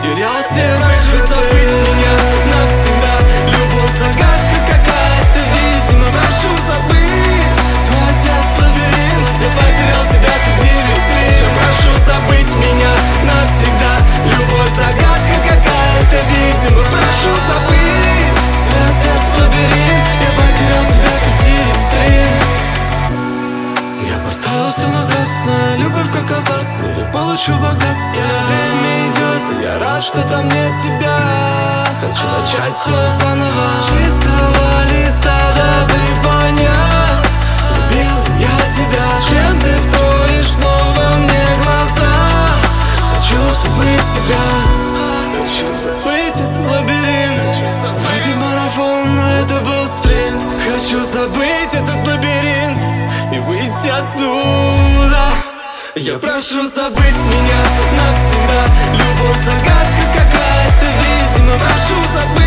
потерялся. Я прошу забыть меня навсегда. Любовь загадка какая-то, видимо, прошу забыть. Твой сердце лабиринт, я потерял тебя среди витрин. Я прошу забыть меня навсегда. Любовь загадка какая-то, видимо, прошу забыть. Твой сердце лабиринт, я потерял тебя среди витрин. Я поставил все на красное, любовь как азарт, в мире получу богатство. Время идет, и я рад, что там нет тебя. Хочу начать все заново, чистого листа, дабы понять, любил я тебя. Чем ты строишь снова мне глаза? Хочу забыть тебя, хочу забыть этот лабиринт. Вроде марафон, но это был спринт. Хочу забыть этот лабиринт и выйти оттуда. Я прошу забыть меня навсегда. Любовь загадка какая-то, видимо, прошу забыть.